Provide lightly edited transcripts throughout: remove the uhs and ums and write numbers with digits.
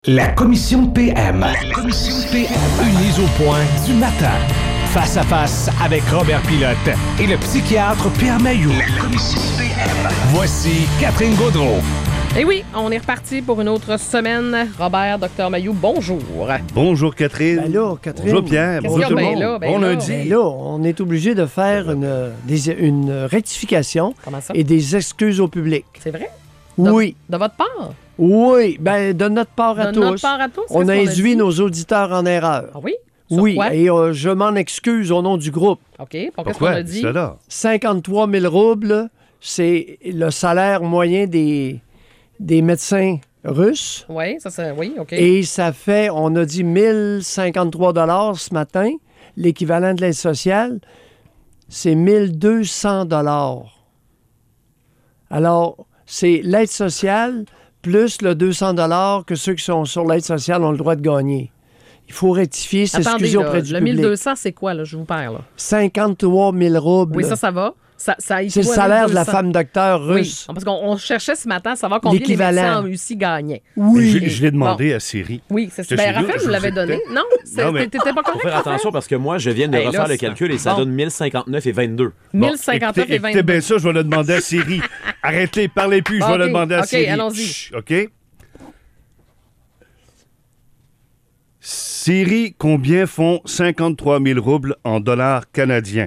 La commission PM. La commission PM. Une mise au point du matin. Face à face avec Robert Pilote et le psychiatre Pierre Mailloux. La commission PM. Voici Catherine Gaudreau. Et oui, on est reparti pour une autre semaine. Robert, Dr Mailloux, bonjour. Bonjour Catherine. Ben là, Catherine. Bonjour Pierre. Qu'est-ce Bonjour qu'il tout y a? le monde. Ben là, ben bon là, lundi. Ben là, on est obligé de faire une rectification Comment ça? et des excuses au public. C'est vrai? Oui. De votre part? Oui. Ben, de notre part à De tous. notre part à tous? On Qu'est-ce a qu'on a induit dit? nos auditeurs en erreur. Ah oui? Sur Oui. quoi? Et je m'en excuse au nom du groupe. OK. Qu'est-ce qu'on Pourquoi? a dit? Cela. 53 000 roubles, c'est le salaire moyen des médecins russes. Oui, ça c'est. Oui, OK. Et ça fait, on a dit 1053 $ ce matin. L'équivalent de l'aide sociale, c'est 1200 $. Alors, c'est l'aide sociale plus le 200 $ que ceux qui sont sur l'aide sociale ont le droit de gagner. Il faut rectifier, Attendez, s'excuser là, auprès du le public. 1200, c'est quoi, là? Je vous perds, là. 53 000 roubles. Oui, ça va. Ça c'est le équivaut à salaire de la 1200. femme docteur russe. Oui, parce qu'on cherchait ce matin à savoir combien les L'équivalent. médecins en Russie gagnaient. Oui. Je l'ai demandé à Siri. Oui, c'est J'étais ça. chez Ben, nous, Raphaël, je vous l'avez vous donné. écoutais. Non? Non, mais- T'étais pas correct? Faut faire attention parce que moi, je viens de Hey, refaire là, le calcul et ça bon. donne 1059 et 22. 1059 et 22. Écoutez bien ça, je vais le demander à Siri. Arrêtez, parlez plus, je vais OK, le demander à OK, Siri. allons-y. Chut, OK? Siri, combien font 53 000 roubles en dollars canadiens?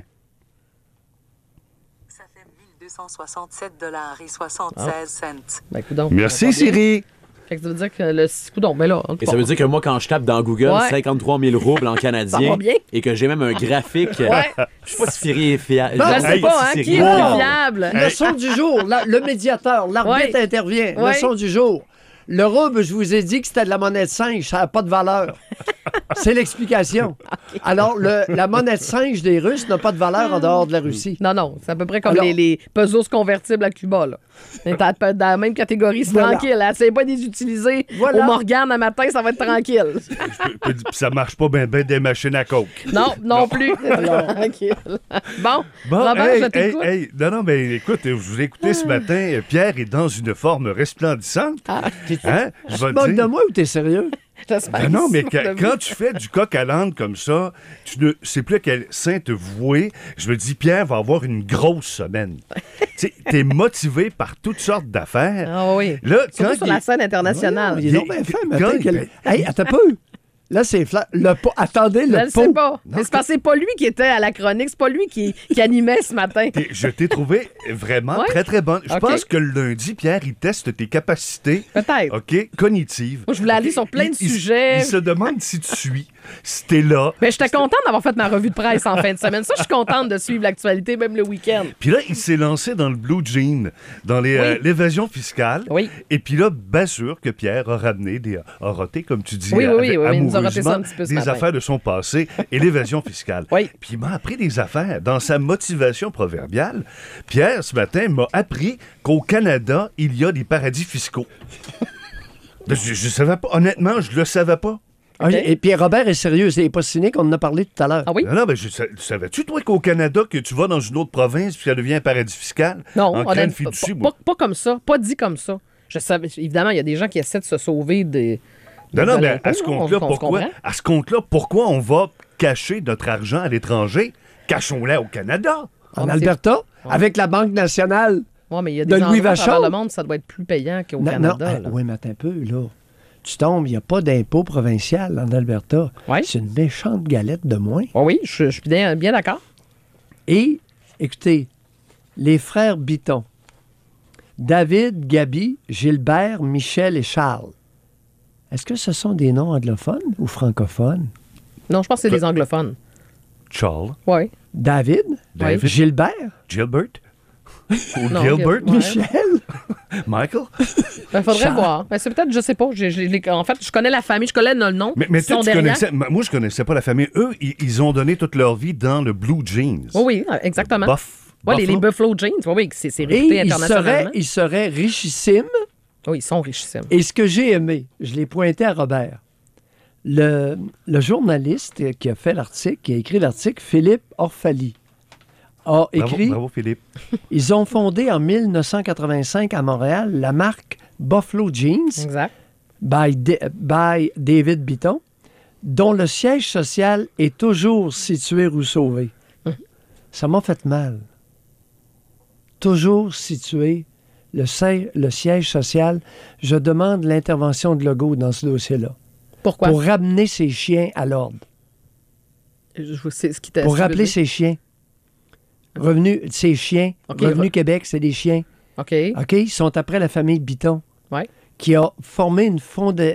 Ça fait 1267 $ et 76 cents. Ben, coudonc, Merci ça va bien. Siri. Fait que ça veut dire que le coudonc, ben là. Et ça veut dire que moi, quand je tape dans Google Ouais. 53 000 roubles en Ça canadien va bien. et que j'ai même un graphique, Ouais. je sais pas si Siri est fiable. Non, Je Hey, sais pas, hein, qui est Wow. plus fiable? Leçon du jour, le médiateur, l'arbitre Ouais. intervient. Ouais. Leçon du jour. Le rouble, je vous ai dit que c'était de la monnaie de singe, ça n'a pas de valeur. C'est l'explication. Alors, la monnaie de singe des Russes n'a pas de valeur en dehors de la Russie. Non, c'est à peu près comme Alors- les pesos convertibles à Cuba, là. On est dans la même catégorie, c'est Voilà. tranquille. Hein? C'est pas des utilisés Voilà. au Morgane un matin, ça va être tranquille. Puis ça marche pas bien des machines à coke. Non plus. Tranquille. Bon, Robert, hey, je t'écoute. hey, non, mais écoute, je vous ai écouté ce matin. Pierre est dans une forme resplendissante. Hein? Je vais Tu te moques de dire. moi ou t'es sérieux? J'espère Ben non, que mais c'est quand tu fais du coq à l'âne comme ça, tu ne sais plus à quel saint te vouer. Je me dis, Pierre va avoir une grosse semaine. Tu sais, t'es motivé par toutes sortes d'affaires. Ah oui. Là, Surtout quand sur la scène internationale. Il est donc bien fait, quand matin. il- Hey, attends un peu. Là, c'est flat. Attendez, Je le le sais pot. pas. Mais c'est parce que c'est pas lui qui était à la chronique, c'est pas lui qui animait ce matin. Je t'ai trouvé vraiment Ouais? très, très bonne. Je OK. pense que le lundi, Pierre, il teste tes capacités Peut-être. OK, cognitives. Moi, je voulais aller OK? sur plein de Il- sujets. Il se demande si tu suis, si t'es là. Mais j'étais contente d'avoir fait ma revue de presse en fin de semaine. Ça, je suis contente de suivre l'actualité, même le week-end. Puis là, il s'est lancé dans le blue jean, dans l'évasion fiscale. Oui. Et puis là, bien sûr que Pierre a ramené a roté, comme tu dis, Oui, avec il nous a roté ça amoureusement, un petit peu ce des matin. affaires de son passé et l'évasion fiscale. Oui. Puis il m'a appris des affaires. Dans sa motivation proverbiale, Pierre, ce matin, m'a appris qu'au Canada, il y a des paradis fiscaux. Je savais pas. Honnêtement, je le savais pas. Ah, et puis Robert est sérieux, c'est pas cynique, on en a parlé tout à l'heure. Ah oui? Non, mais savais-tu, toi, qu'au Canada, que tu vas dans une autre province puis ça devient un paradis fiscal? Non, en crâne fiducie, moi. pas comme ça, pas dit comme ça. Je savais, évidemment, il y a des gens qui essaient de se sauver des. Non, de mais l'impôt, à ce compte-là, on se comprend. pourquoi on va cacher notre argent à l'étranger? Cachons-le au Canada. En mais Alberta, avec la Banque nationale. Ouais, mais il y a De des Louis endroits à travers Vachon. le monde, ça doit être plus payant qu'au Non, Canada. non, là. oui, mais attends un peu, là. Tu tombes, il n'y a pas d'impôt provincial en Alberta. Ouais. C'est une méchante galette de moins. Oh oui, je suis bien d'accord. Et, écoutez, les frères Bitton, David, Gabi, Gilbert, Michel et Charles, est-ce que ce sont des noms anglophones ou francophones? Non, je pense que c'est des anglophones. Charles, Oui. David, David. Gilbert, Gilbert, ou Non, Gilbert, ouais. Michel. Michael. Il faudrait Charles. voir. Ben, c'est peut-être, je sais pas. En fait, je connais la famille, je connais le nom. Mais Ils toi, sont tu derrière. connaissais... Moi, je connaissais pas la famille. Eux, ils ont donné toute leur vie dans le blue jeans. Oui, exactement. Ouais, les Buffalo Jeans, oui, c'est Et réputé il internationalement. serait richissime. Oui, ils sont richissimes. Et ce que j'ai aimé, je l'ai pointé à Robert, le journaliste qui a fait l'article, qui a écrit l'article, Philippe Orphalie, a écrit... Bravo, Philippe. Ils ont fondé en 1985 à Montréal la marque Buffalo Jeans Exact. by David Bitton, dont le siège social est toujours situé rue Sauvé. Ça m'a fait mal. Toujours situé le siège social. Je demande l'intervention de Legault dans ce dossier-là. Pourquoi? Pour ramener ses chiens à l'ordre. C'est ce qui t'a Pour rappeler ses chiens. Ses chiens. OK, Revenu Québec, c'est des chiens. OK. OK? Ils sont après la famille Bitton, Ouais. qui a formé une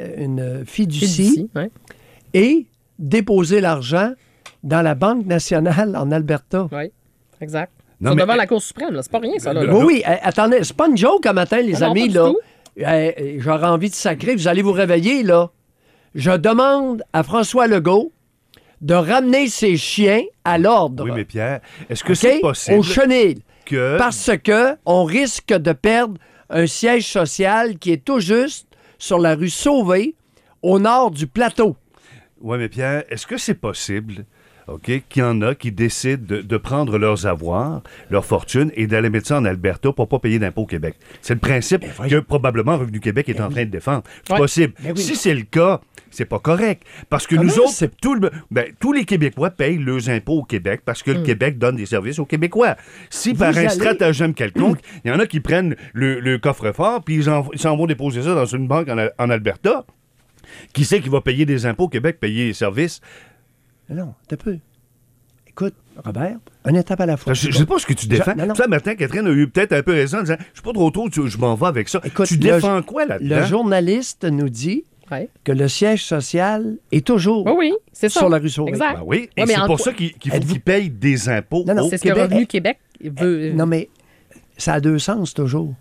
fiducie Ouais. et déposé l'argent dans la Banque nationale en Alberta. Oui, exact. Non, C'est mais- devant la Cour suprême, là. C'est pas rien, ça, là. Oui, oui. Attendez, c'est pas une joke à matin, les Ah non, amis, pas du là. tout. J'aurais envie de sacrer, vous allez vous réveiller, là. Je demande à François Legault de ramener ses chiens à l'ordre. Oui, mais Pierre, est-ce que OK? c'est possible Au chenil. que... Parce que on risque de perdre un siège social qui est tout juste sur la rue Sauvé, au nord du plateau. Oui, mais Pierre, est-ce que c'est possible, OK, qu'il y en a qui décident de prendre leurs avoirs, leur fortune, et d'aller mettre ça en Alberta pour ne pas payer d'impôts au Québec? C'est le principe que probablement Revenu Québec est en train de défendre. C'est Ouais. possible. Ben oui. Si c'est le cas, c'est pas correct. Parce que Comment nous autres, c'est- tous les Québécois payent leurs impôts au Québec parce que le Québec donne des services aux Québécois. Si par un allez- stratagème quelconque, il y en a qui prennent le coffre-fort puis ils s'en vont déposer ça dans une banque en Alberta, qui sait qui va payer des impôts au Québec, payer les services? Non, t'as peu. Écoute, Robert, une étape à la fois. Je ne sais pas ce que tu défends. Non, non. Ça, matin, Catherine a eu peut-être un peu raison en disant je suis pas trop tôt, je m'en vais avec ça. Écoute, tu le- défends quoi Le là-dedans? journaliste nous dit Ouais. que le siège social est toujours Oui, oui, c'est ça. sur la rue Sauvé. Exact. Ben oui, et Ouais, mais c'est en pour quoi- ça qu'il faut Êtes-vous- qu'ils payent des impôts Non, non, au C'est ce que Québec- Revenu Québec veut. Non, mais ça a deux sens toujours.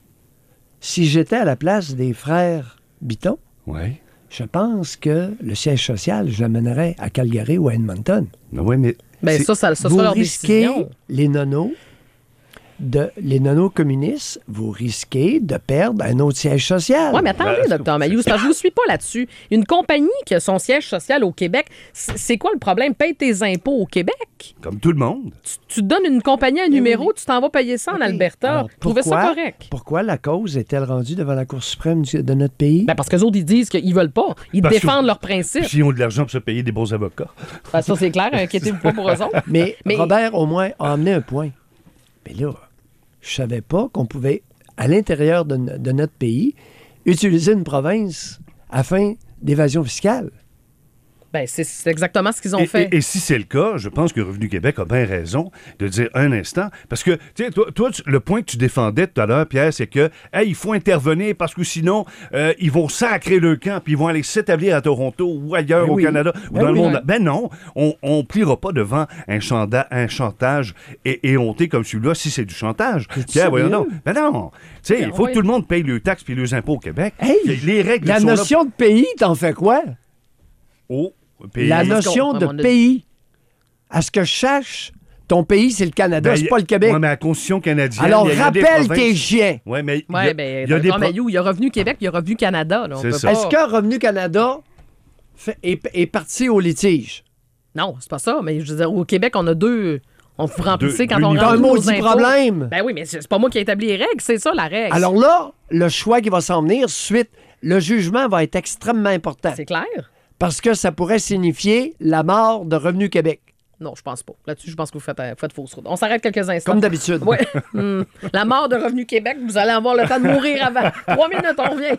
Si j'étais à la place des frères Bitton, Oui. je pense que le siège social, je l'amènerais à Calgary ou à Edmonton. Oui, mais. Ben, c'est- ça Vous sera leur risquez décision. les nonos communistes, vous risquez de perdre un autre siège social. Oui, mais attendez, Ben, Dr. Mayou, parce que je ne vous suis pas là-dessus. Une compagnie qui a son siège social au Québec, c'est quoi le problème? Paye tes impôts au Québec. Comme tout le monde. Tu te donnes une compagnie un numéro, tu t'en vas payer ça en OK. Alberta. Alors, Trouvez ça pourquoi- correct. Pourquoi la cause est-elle rendue devant la Cour suprême de notre pays? Ben parce que les autres, ils disent qu'ils veulent pas. Ils Parce que- défendent leurs principes. Puis ils ont de l'argent pour se payer des bons avocats. Ben, ça, c'est clair. Inquiétez-vous pas pour eux autres. Mais, Mais- Robert, au moins, a amené un point. Mais là, je savais pas qu'on pouvait, à l'intérieur de notre pays, utiliser une province à fin d'évasion fiscale. Ben, c'est exactement ce qu'ils ont fait. Et si c'est le cas, je pense que Revenu Québec a bien raison de dire un instant. Parce que, tu sais, toi, le point que tu défendais tout à l'heure, Pierre, c'est que, hey, il faut intervenir parce que sinon, ils vont sacrer le camp puis ils vont aller s'établir à Toronto ou ailleurs Ben au oui. Canada ou Ben dans le oui. monde. Ben non, on pliera pas devant un chantage éhonté comme celui-là si c'est du chantage. Pierre, voyons sérieux? donc. Ben non. Tu sais, il faut oui. que tout le monde paye le taxes puis les impôts au Québec. Hey, Les règles la sont notion de pays, t'en fais quoi? là au pays. La Est-ce notion qu'on- de on a- pays. À ce que je sache, ton pays, c'est le Canada, Ben, c'est pas le Québec. Ouais, mais la Constitution canadienne. Alors, il y a des rappelle provinces- tes chiens. Oui, mais il y Oui, a, ben, il y a des Dr. Mayou, il y a Revenu Québec, il y a Revenu Canada. Là. On C'est peut ça. pas- Est-ce que Revenu Canada est parti au litige? Non, c'est pas ça. Mais je veux dire, au Québec, on a deux. On vous remplissez quand deux on niveaux. T'as un remplit nos maudit impôts. problème. Ben oui, mais c'est pas moi qui ai établi les règles, c'est ça la règle. Alors là, le choix qui va s'en venir, suite, le jugement va être extrêmement important. C'est clair? Parce que ça pourrait signifier la mort de Revenu Québec, Non, je pense pas. Là-dessus, je pense que vous faites fausse route. On s'arrête quelques instants. comme d'habitude. Ouais. La mort de Revenu Québec, vous allez avoir le temps de mourir avant. 3 minutes, on revient.